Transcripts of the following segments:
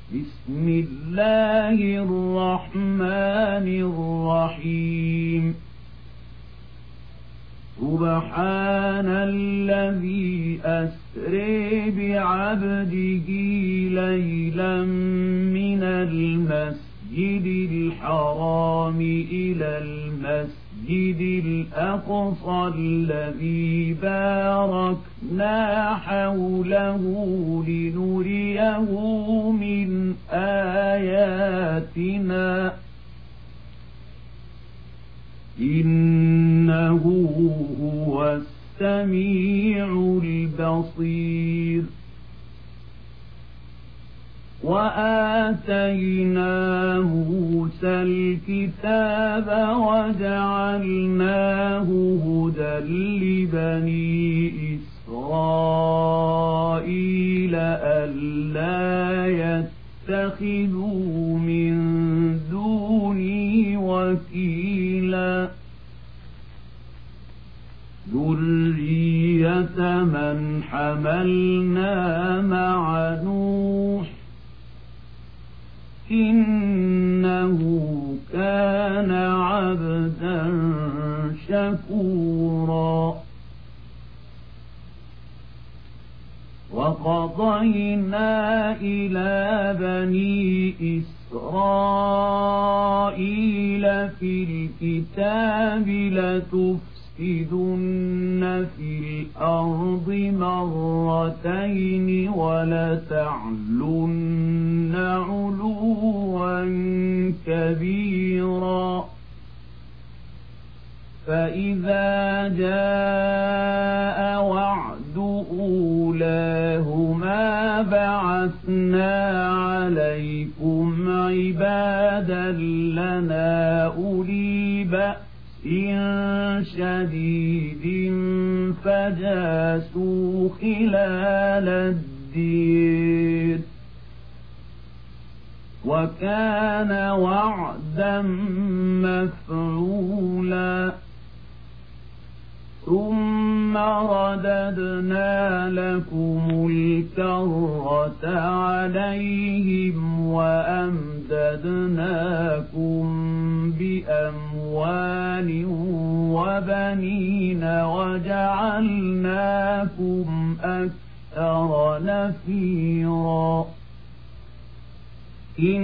بسم الله الرحمن الرحيم سبحان الذي أسري بعبده ليلا من المسجد الحرام إلى المسجد الأقصى الذي باركنا حوله لنريه من آياتنا إنه هو السميع البصير وآتينا موسى الكتاب وجعلناه هدى لبني إسرائيل ألا يتخذوا من دوني وكيلا ذرية من حملنا مع نوح إنه كان عبدا شكورا وقضينا إلى بني إسرائيل في الكتاب لتفسدن في الأرض مرتين ولتعلن علوا كبيرا فإذا جاء وعد أولاهما بعثنا عليكم عبادا لنا أولي بأس شديد فجاسوا خلال الدير وكان وعدا مفعولا ثم رددنا لكم الكرة عليهم وأمددناكم بأموال وبنين وجعلناكم أكثر نفيرا إن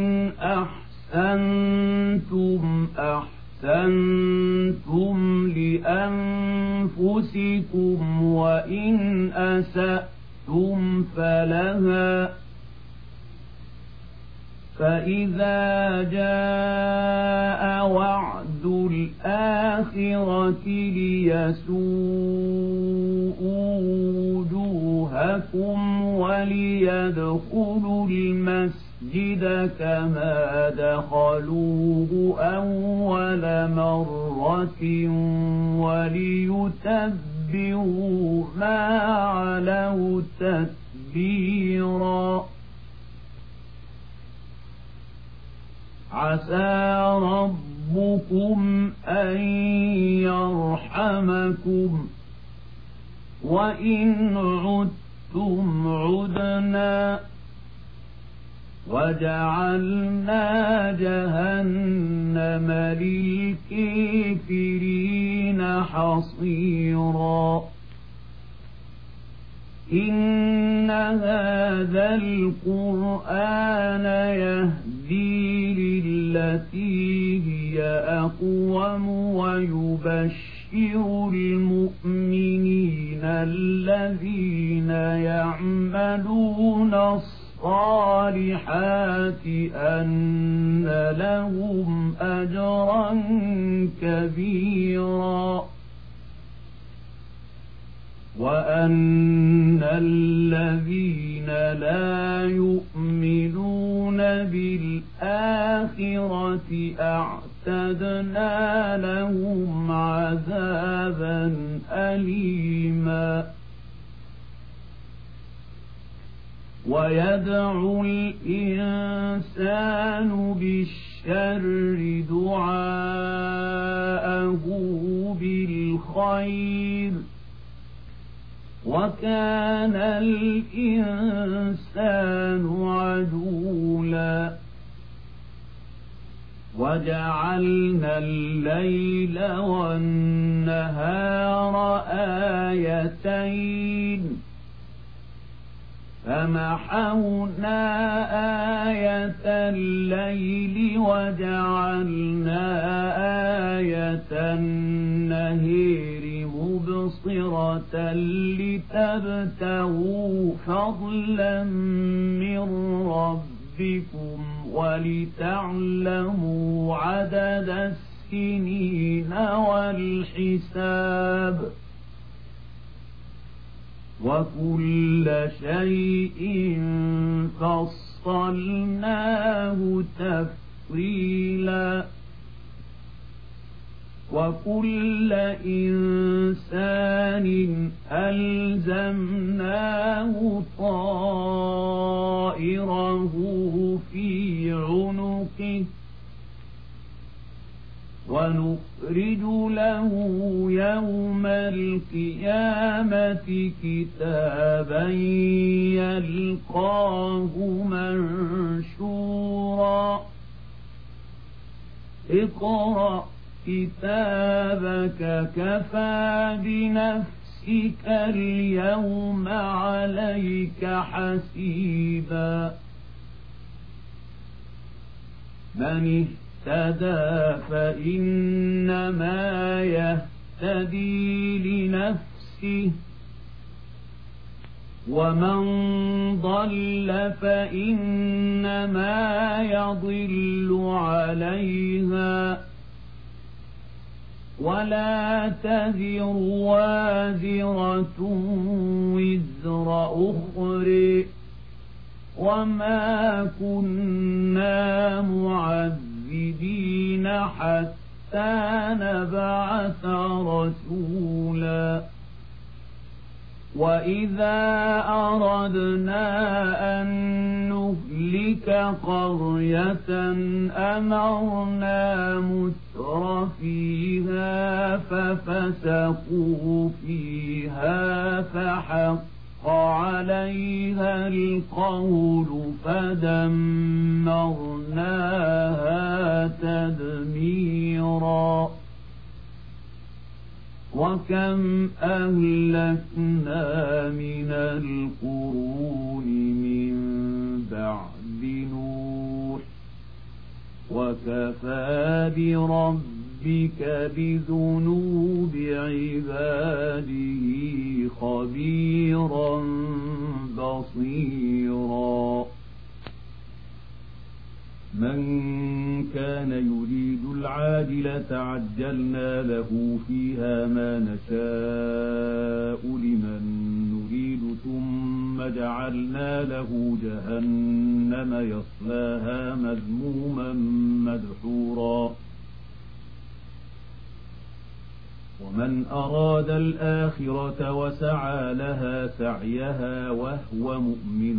أحسنتم أحسنتم لأنفسكم وإن أسأتم فلها فإذا جاء وعد الآخرة ليسوءوا وجوهكم وليدخلوا المسجد كما دخلوه أول مرة وليتبروا ما علوا تتبيرا عسى ربكم أن يرحمكم وإن عدتم عدنا وجعلنا جهنم للكافرين حصيرا إن هذا القرآن يهدي للتي هي أقوم ويبشر المؤمنين الذين يعملون الصالحات أن لهم أجرا كبيرا وأن الذين لا يؤمنون بالآخرة أعتدنا لهم عذابا أليما ويدعو الإنسان بالشر دعاءه بالخير وكان الإنسان عجولا وجعلنا الليل والنهار آيتين فمحونا آية الليل وجعلنا آية النهار مبصرة لتبتغوا فضلا من ربكم ولتعلموا عدد السنين والحساب وكل شيء فصلناه تفصيلا وكل إنسان ألزمناه طائره في عنقه ونخرج له يوم القيامة كتابا يلقاه منشورا اقرأ كتابك كفى بنفسك اليوم عليك حسيبا من اهتدى فإنما يهتدي لنفسه ومن ضل فإنما يضل عليها ولا تزر وازرة وزر أخرى وما كنا معذبين حتى نبعث رسولا وإذا أردنا أن نهلك قرية أمرنا متر فيها ففسقوا فيها فحق عليها القول فدمرناها تدميرا وكم أهلكنا من القرون من بعد نوح وكفى بربك بذنوب عباده خبيرا بصيرا من كان يريد العاجلة عجلنا له فيها ما نشاء لمن نريد ثم جعلنا له جهنم يصلاها مذموما مدحورا ومن أراد الآخرة وسعى لها سعيها وهو مؤمن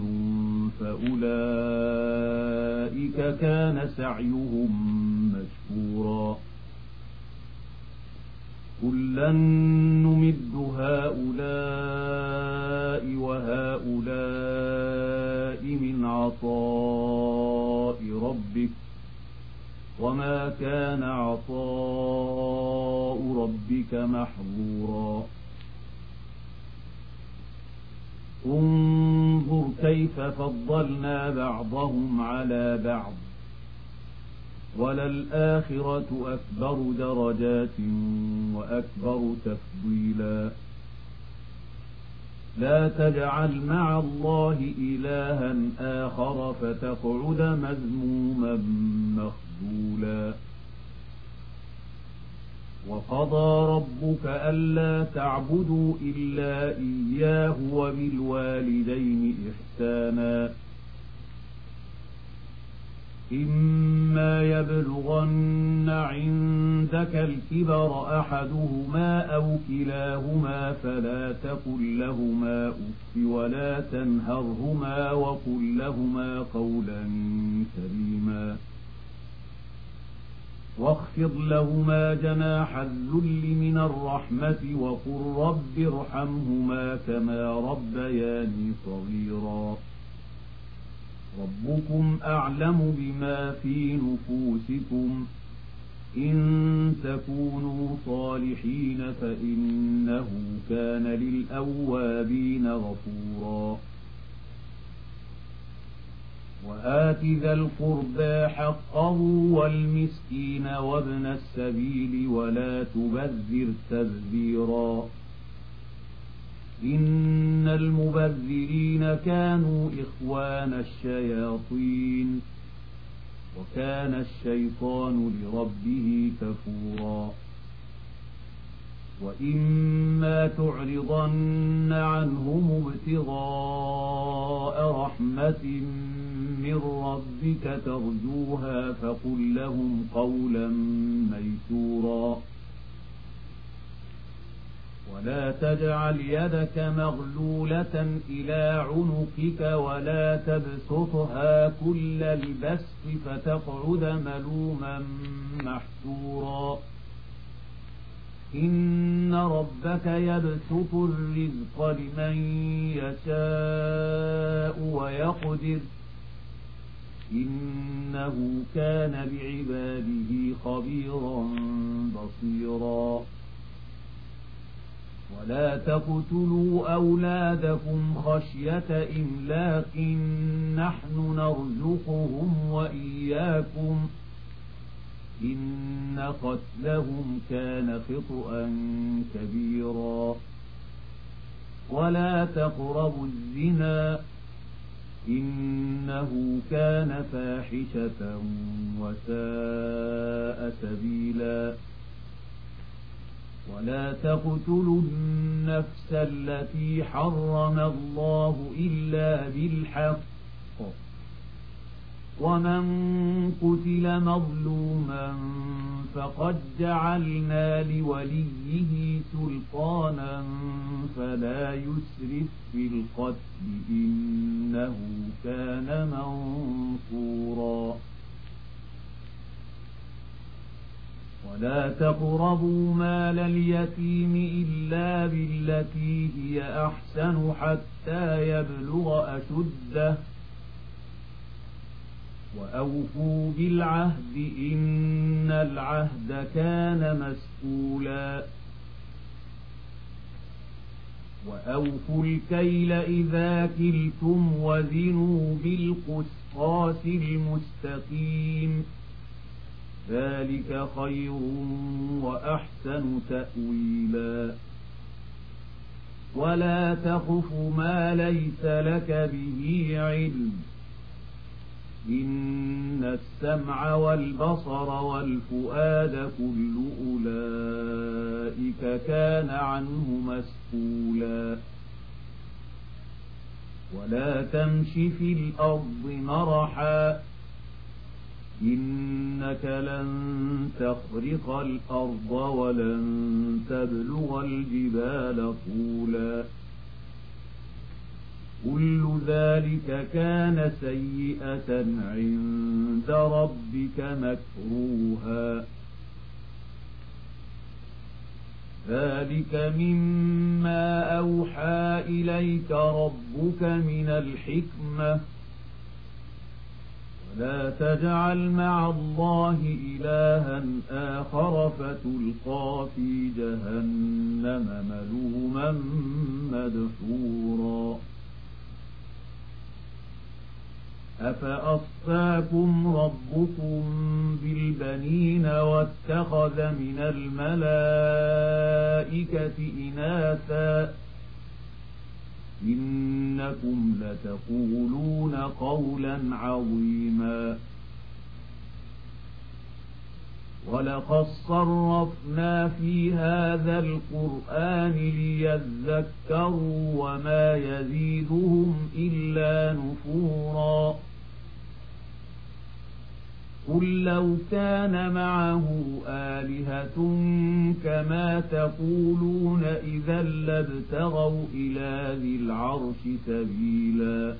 فأولئك كان سعيهم مشكورا كلا نمد هؤلاء وهؤلاء من عطاء ربك وما كان عطاء ربك محظورا انظر كيف فضلنا بعضهم على بعض وللآخرة أكبر درجات وأكبر تفضيلا لا تجعل مع الله إلها آخر فتقعد مذموما مخذولا وقضى ربك ألا تعبدوا إلا إياه وبالوالدين إحسانا إما يبلغن عندك الكبر أحدهما أو كلاهما فلا تقل لهما أف ولا تنهرهما وقل لهما قولا كريما واخفض لهما جناح الذل من الرحمة وقل رب ارحمهما كما ربياني صغيرا ربكم أعلم بما في نفوسكم إن تكونوا صالحين فإنه كان للأوابين غفورا وآت ذا القربى حقه والمسكين وابن السبيل ولا تبذر تبذيرا إن المبذرين كانوا إخوان الشياطين وكان الشيطان لربه كفورا وإما تعرضن عنهم ابتغاء رحمة من ربك ترجوها فقل لهم قولا ميسورا ولا تجعل يدك مغلولة إلى عنقك ولا تبسطها كل البسط فتقعد ملوما محسورا إن ربك يبسط الرزق لمن يشاء ويقدر إنه كان بعباده خبيرا بصيرا ولا تقتلوا أولادكم خشية إملاق نحن نرزقهم وإياكم إن قتلهم كان خطأ كبيرا ولا تقربوا الزنا إنه كان فاحشة وساء سبيلا ولا تقتلوا النفس التي حرم الله إلا بالحق ومن قتل مظلوما فقد جعلنا لوليه سلطانا فلا يسرف في القتل إنه كان منصورا ولا تقربوا مال اليتيم إلا بالتي هي أحسن حتى يبلغ أشده وأوفوا بالعهد إن العهد كان مسؤولا وأوفوا الكيل إذا كلتم وزنوا بالقسطاس المستقيم ذلك خير وأحسن تأويلا ولا تخف ما ليس لك به علم إن السمع والبصر والفؤاد كل أولئك كان عنه مسؤولا ولا تمش في الأرض مرحا إنك لن تخرق الأرض ولن تبلغ الجبال طولا كل ذلك كان سيئة عند ربك مكروها ذلك مما أوحى إليك ربك من الحكمة ولا تجعل مع الله إلها آخر فتلقى في جهنم ملوما مدحورا أفأصفاكم ربكم بالبنين واتخذ من الملائكة إناثا إنكم لتقولون قولا عظيما ولقد صرفنا في هذا القرآن ليذكروا وما يزيدهم إلا نفورا قل لو كان معه آلهة كما تقولون إذا لابتغوا إلى ذي العرش سبيلا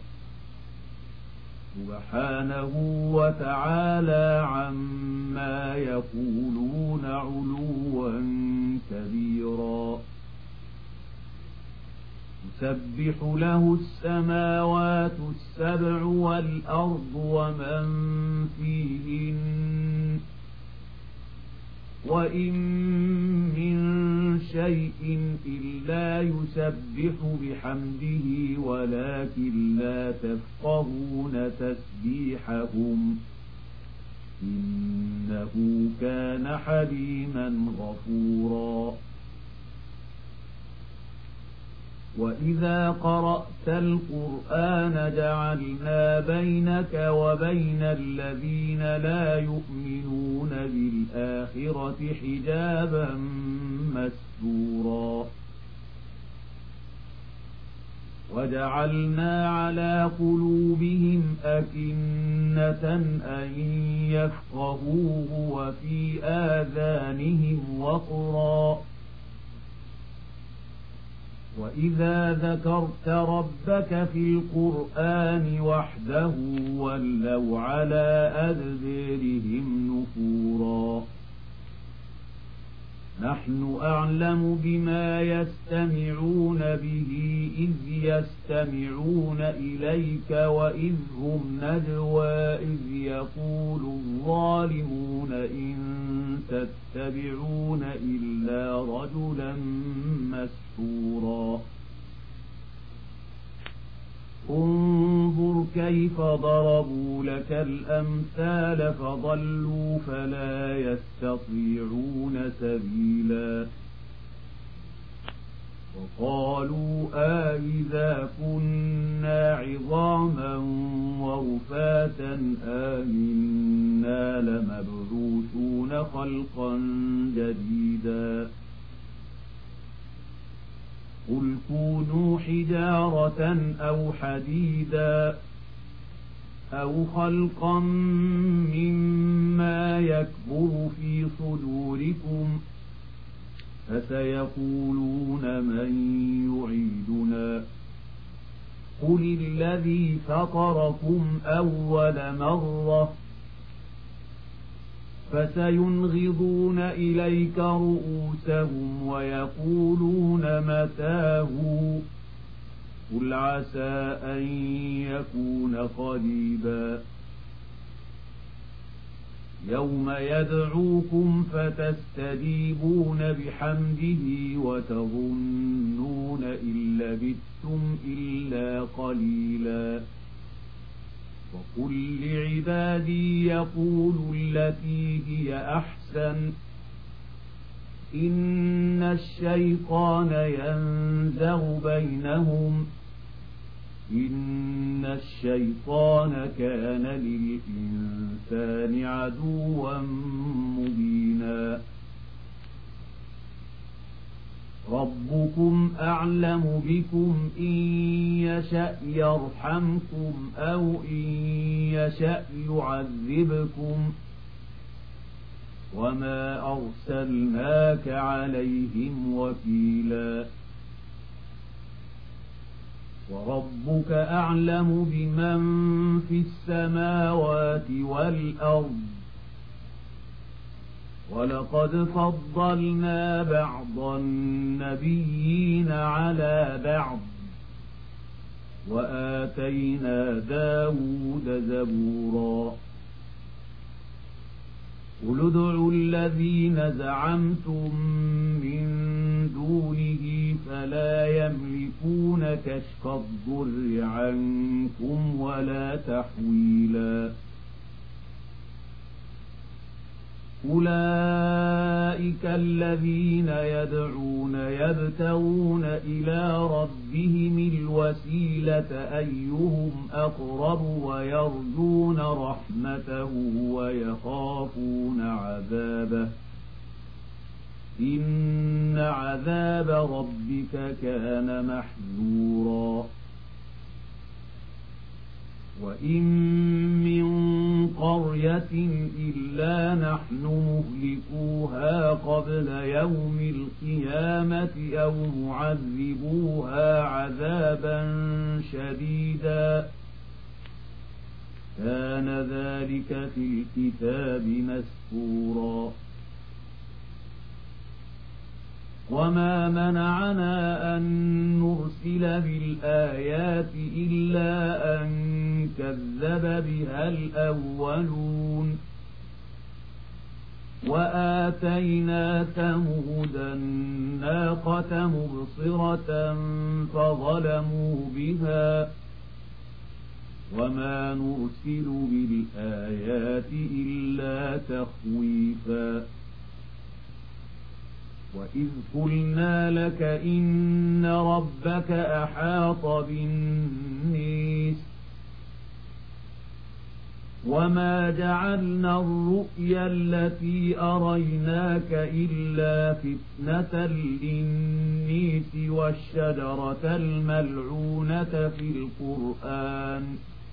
سبحانه وتعالى عما يقولون علوا كبيرا يسبح له السماوات السبع والأرض ومن فيهن وإن من شيء إلا يسبح بحمده ولكن لا تفقهون تسبيحهم إنه كان حليما غفورا. وإذا قرأت القرآن جعلنا بينك وبين الذين لا يؤمنون بالآخرة حجابا مستورا. وجعلنا على قلوبهم أكنة أن يفقهوه وفي آذانهم وقرا. وإذا ذكرت ربك في القرآن وحده ولوا على أدبارهم نفورا. نحن أعلم بما يستمعون به إذ يستمعون إليك وإذ هم نجوى إذ يقول الظالمون إن تتبعون إلا رجلا مسحورا. انظر كيف ضربوا لك الأمثال فضلوا فلا يستطيعون سبيلا. وقالوا أإذا كنا عظاما ورفاتا أإنا لمبعوثون خلقا جديدا. قل كونوا حجارة أو حديدا أو خلقا مما يكبر في صدوركم فسيقولون من يعيدنا قل الذي فطركم أول مرة فسينغضون إليك رؤوسهم ويقولون متاه قل عسى أن يكون قريبا. يوم يدعوكم فتستجيبون بحمده وتظنون إن لبثتم إلا قليلا. وقل لعبادي يقولوا التي هي أحسن إن الشيطان ينزغ بينهم إن الشيطان كان للإنسان عدوا مبينا. ربكم أعلم بكم إن يشأ يرحمكم أو إن يشأ يعذبكم وما أرسلناك عليهم وكيلا. وربك أعلم بمن في السماوات والأرض ولقد فضلنا بعض النبيين على بعض وآتينا داود زبورا. قل ادعوا الذين زعمتم من دونه فلا يملكون كشف الضر عنكم ولا تحويلا. أولئك الذين يدعون يبتغون إلى ربهم الوسيلة أيهم أقرب ويرجون رحمته ويخافون عذابه إن عذاب ربك كان محذورا. وإن من قرية إلا نحن مهلكوها قبل يوم القيامة أو معذبوها عذابا شديدا كان ذلك في الكتاب مسطورا. وما منعنا أن نرسل بالآيات إلا أن كذب بها الأولون وآتينا ثمود الناقة مبصرة فظلموا بها وما نرسل بالآيات إلا تخويفا وإذ قلنا لك إن ربك أحاط بالناس وما جعلنا الرؤيا التي أريناك إلا فتنة للناس والشجرة الملعونة في القرآن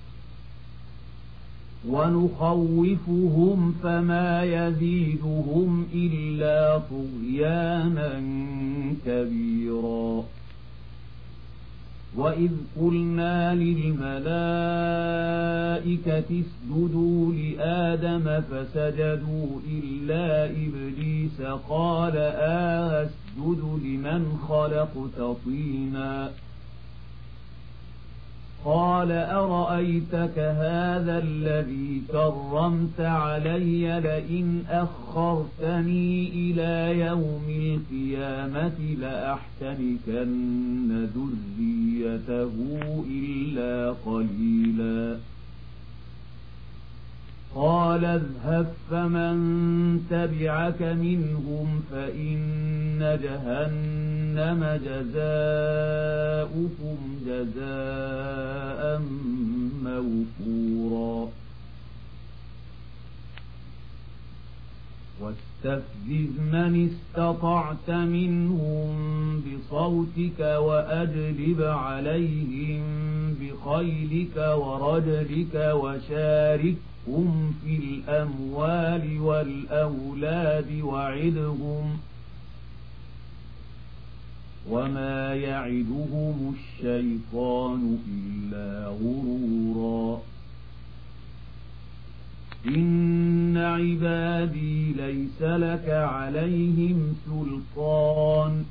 ونخوفهم فما يزيدهم إلا طغيانا كبيرا وإذ قلنا للملائكة اسجدوا لآدم فسجدوا إلا إبليس قال أسجد لمن خلقت طينا قال أرأيتك هذا الذي كرمت علي لئن أخرتني إلى يوم القيامة لأحتنكن ذريته إلا قليلا قال اذهب فمن تبعك منهم فإن جهنم جزاؤكم جزاء موفورا واستفزز من استطعت منهم بصوتك وأجلب عليهم بخيلك ورجلك وشاركهم في الأموال والأولاد وعدهم وما يعدهم الشيطان إلا غرورا إن عبادي ليس لك عليهم سلطان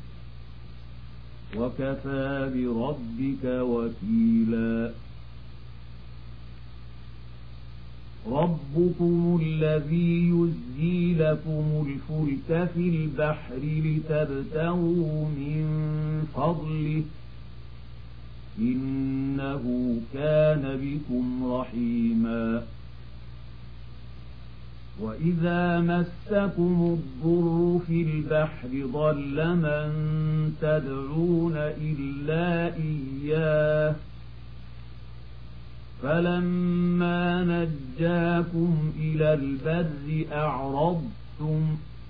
وكفى بربك وكيلا ربكم الذي يزجي لكم الفلك في البحر لتبتغوا من فضله إنه كان بكم رحيما وإذا مسكم الضر في البحر ضل من تدعون إلا إياه فلما نجاكم إلى البر أعرضتم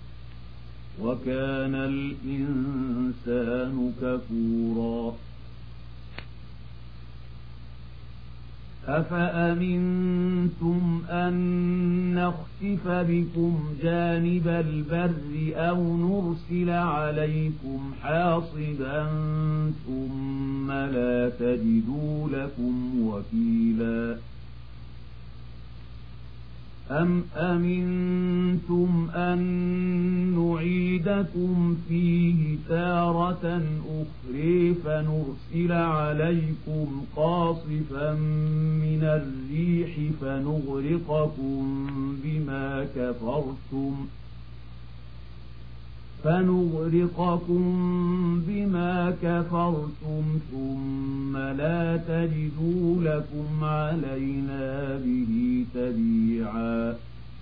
وكان الإنسان كفورا أفأمنتم أن نخسف بكم جانب البر أو نرسل عليكم حاصبا ثم لا تجدوا لكم وكيلا أم أمنتم أن نعيدكم فيه تارة أخرى فنرسل عليكم قاصفا من الريح فنغرقكم بما كفرتم ثم لا تجدوا لكم علينا به تبيعا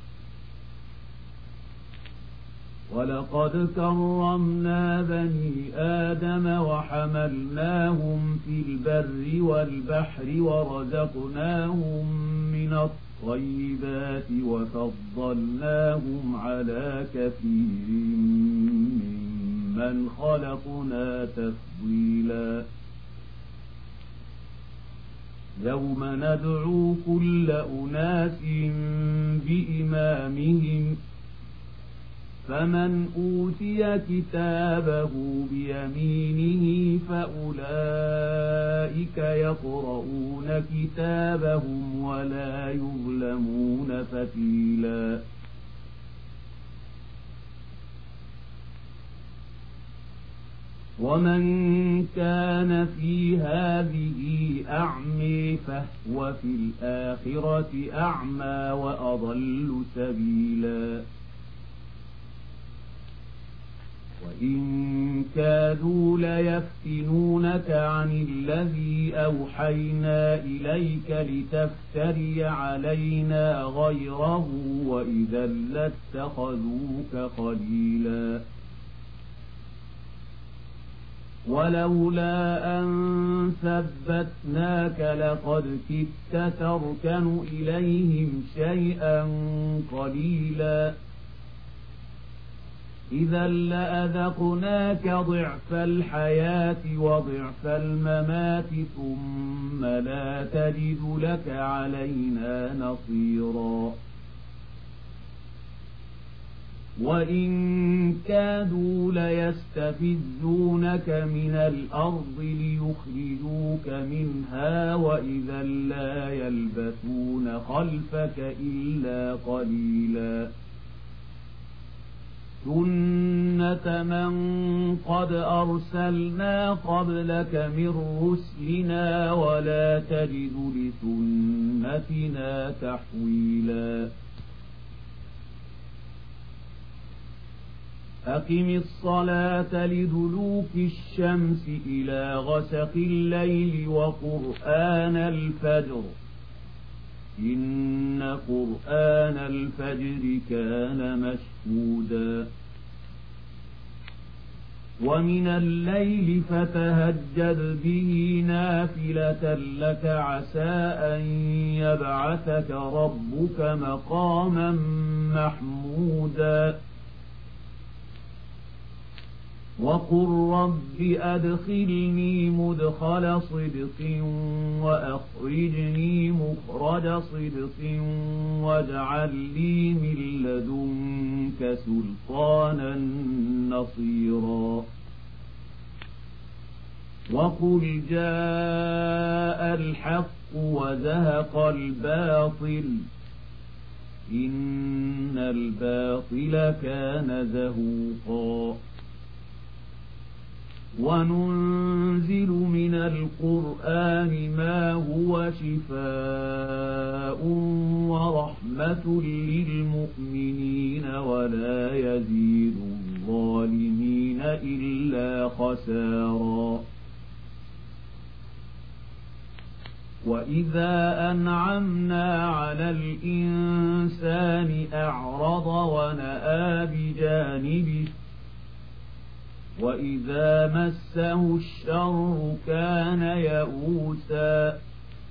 ولقد كرمنا بني آدم وحملناهم في البر والبحر ورزقناهم من الطيبات وفضلناهم على كثير ممن خلقنا تفضيلا يوم ندعو كل أناس بإمامهم فمن أوتي كتابه بيمينه فأولئك يقرؤون كتابهم ولا يظلمون فتيلا ومن كان في هذه أعمى فهو في الآخرة أعمى وأضل سبيلا وإن كادوا ليفتنونك عن الذي أوحينا إليك لتفتري علينا غيره وإذا لاتخذوك خليلا ولولا أن ثبتناك لقد كدت تركن إليهم شيئا قليلا إذا لأذقناك ضعف الحياة وضعف الممات ثم لا تجد لك علينا نصيرا وإن كادوا ليستفزونك من الأرض ليخرجوك منها وإذا لا يلبثون خلفك إلا قليلا سنة من قد أرسلنا قبلك من رسلنا ولا تجد لسنتنا تحويلا أقم الصلاة لدلوك الشمس إلى غسق الليل وقرآن الفجر إن قرآن الفجر كان مشهودا ومن الليل فتهجد به نافلة لك عسى أن يبعثك ربك مقاما محمودا وقل رب أدخلني مدخل صدق وأخرجني مخرج صدق واجعل لي من لدنك سلطانا نصيرا وقل جاء الحق وزهق الباطل إن الباطل كان زهوقا وننزل من القرآن ما هو شفاء ورحمة للمؤمنين ولا يزيد الظالمين إلا خسارا وإذا أنعمنا على الإنسان أعرض ونأى بجانبه وإذا مسه الشر كان يئوسا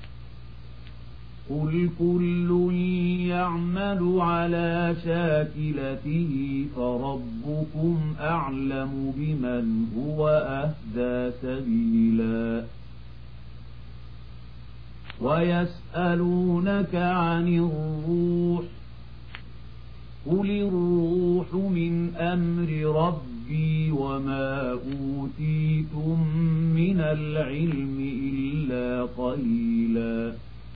قل كل يعمل على شاكلته فربكم أعلم بمن هو أهدى سبيلا ويسألونك عن الروح قل الروح من أمر ربي وما أوتيتم من العلم إلا قليلا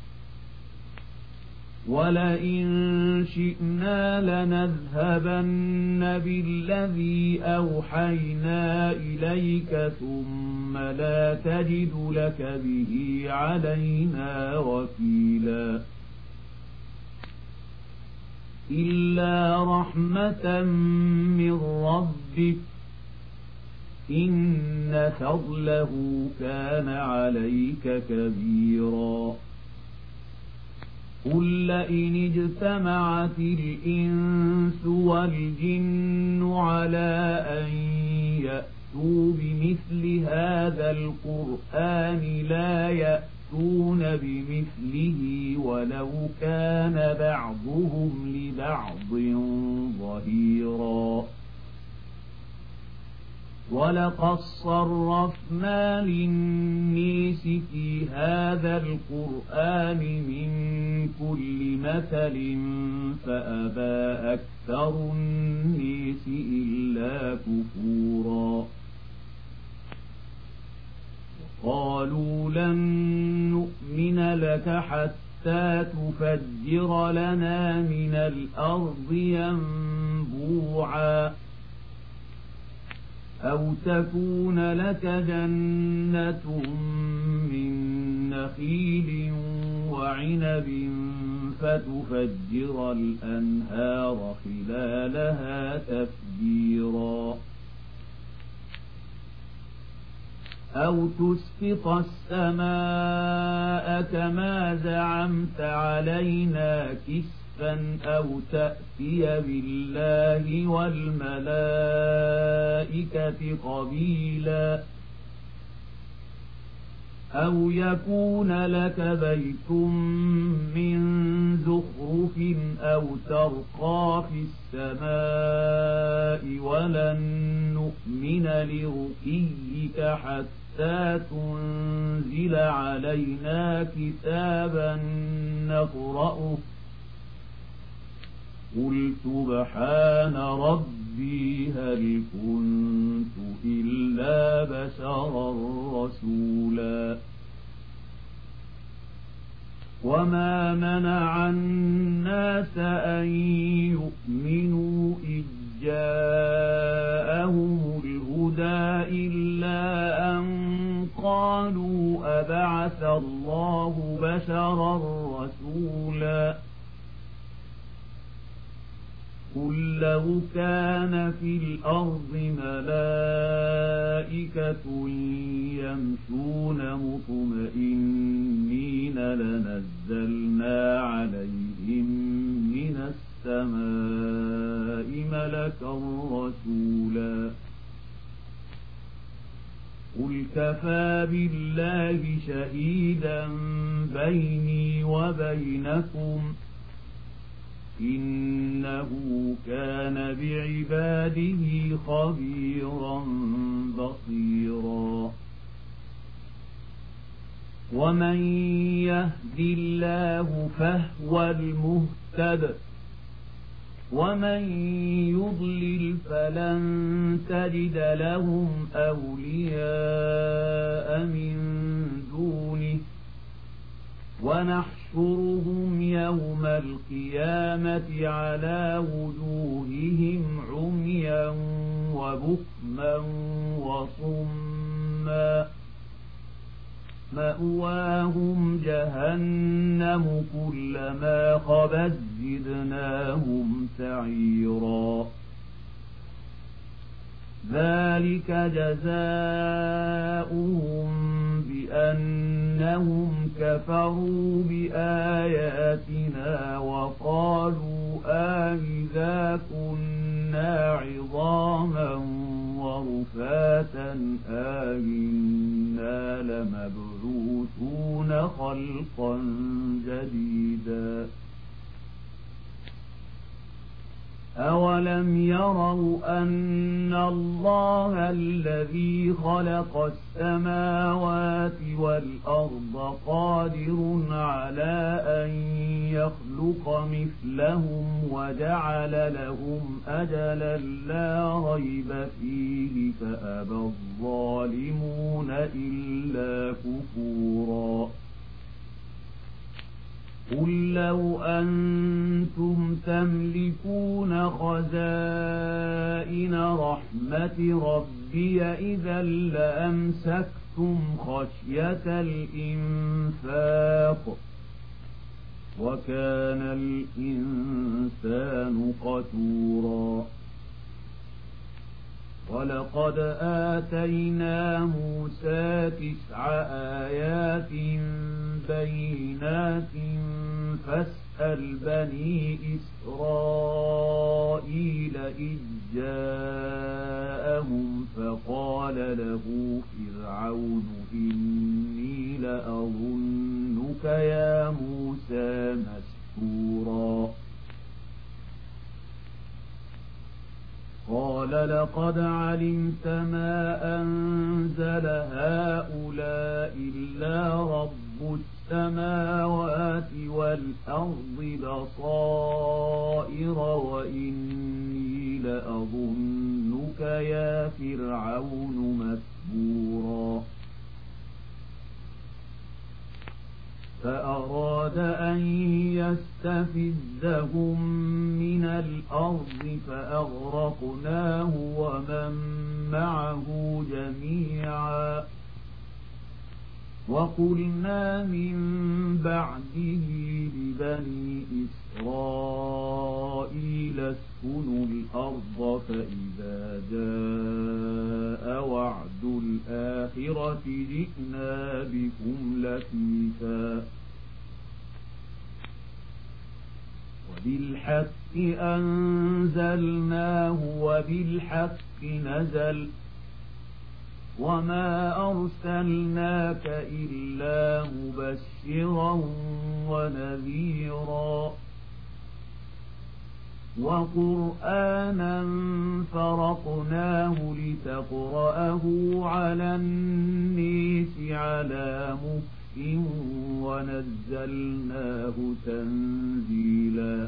ولئن شئنا لنذهبن بالذي أوحينا إليك ثم لا تجد لك به علينا وكيلا إلا رحمة من ربك إن فضله كان عليك كبيرا قل لئن اجتمعت الإنس والجن على أن يأتوا بمثل هذا القرآن لا يأتون بمثله ولو كان بعضهم لبعض ظهيرا ولقد صرفنا للناس في هذا القرآن من كل مثل فأبى أكثر الناس إلا كفورا قالوا لن نؤمن لك حتى تفجر لنا من الأرض ينبوعا أو تكون لك جنة من نخيل وعنب فتفجر الأنهار خلالها تفجيرا أو تسقط السماء كما زعمت علينا كسفا أو تأتي بالله والملائكة قبيلا أو يكون لك بيت من زخرف أو ترقى في السماء ولن نؤمن لرقيك حتى تنزل علينا كتابا نقرأه قل سبحان ربي هل كنت إلا بشرا رسولا وما منع الناس أن يؤمنوا إذ جاءهم الهدى إلا أن قالوا أبعث الله بشرا رسولا قل لو كان في الأرض ملائكة يمشون مطمئنين لنزلنا عليهم من السماء ملكا رسولا قل كفى بالله شهيدا بيني وبينكم إنه كان بعباده خبيرا بصيرا ومن يهد الله فهو المهتد ومن يضلل فلن تجد لهم أولياء من دونه ونحشرهم يوم القيامة على وجوههم عميا وبكما وصما مأواهم جهنم كلما خبت زدناهم سعيرا ذلك جزاؤهم بأنهم كفروا بآياتنا وقالوا أإذا كنا عظاما ورفاتا أإنا لمبعوثون خلقا جديدا أولم يروا أن الله الذي خلق السماوات والأرض قادر على أن يخلق مثلهم وجعل لهم أجلا لا ريب فيه فأبى الظالمون إلا كفورا قل لو أنتم تملكون خزائن رحمة ربي إذا لأمسكتم خشية الإنفاق وكان الإنسان قتورا ولقد آتينا موسى 9 آيات بينات فاسأل بني إسرائيل إذ جاءهم فقال له فرعون إني لأظنك يا موسى مسحورا قال لقد علمت ما أنزل هؤلاء إلا رب السماوات والأرض بصائر وإني لأظنك يا فرعون مسحورا فأراد أن يستفزهم من الأرض فأغرقناه ومن معه جميعا وقلنا من بعده لبني إسرائيل اسكنوا الأرض فإذا جاء وعد الآخرة جئنا بكم لفيفا وبالحق أنزلناه وبالحق نزل وما أرسلناك إلا مبشرا ونذيرا وقرآنا فرقناه لتقرأه على الناس على مكث ونزلناه تنزيلا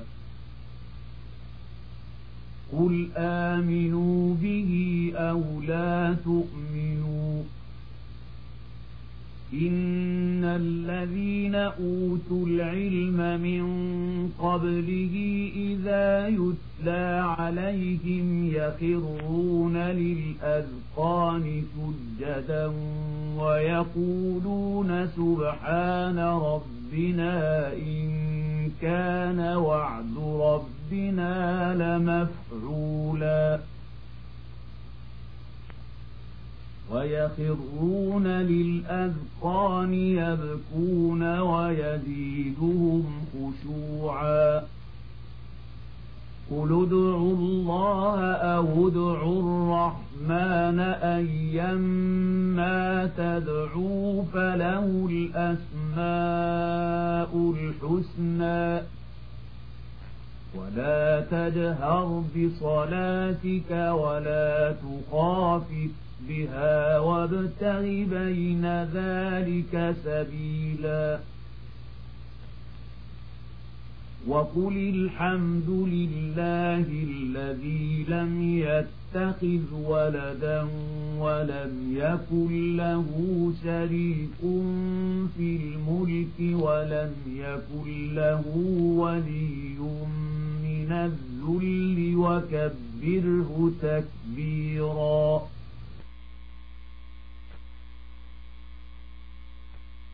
قل آمنوا به أو لا تؤمنوا إن الذين أوتوا العلم من قبله إذا يتلى عليهم يخرون للأذقان سجدا ويقولون سبحان ربنا إن كان وعد ربنا لمفعولا ويخرون للأذقان يبكون ويزيدهم خشوعا قل ادعوا الله أو ادعوا الرحمن أيما تدعوا فله الأسماء الحسنى ولا تجهر بصلاتك ولا تخافت بها وابتغ بين ذلك سبيلا وقل الحمد لله الذي لم يتخذ ولدا ولم يكن له شريك في الملك ولم يكن له ولي من الذل وكبره تكبيرا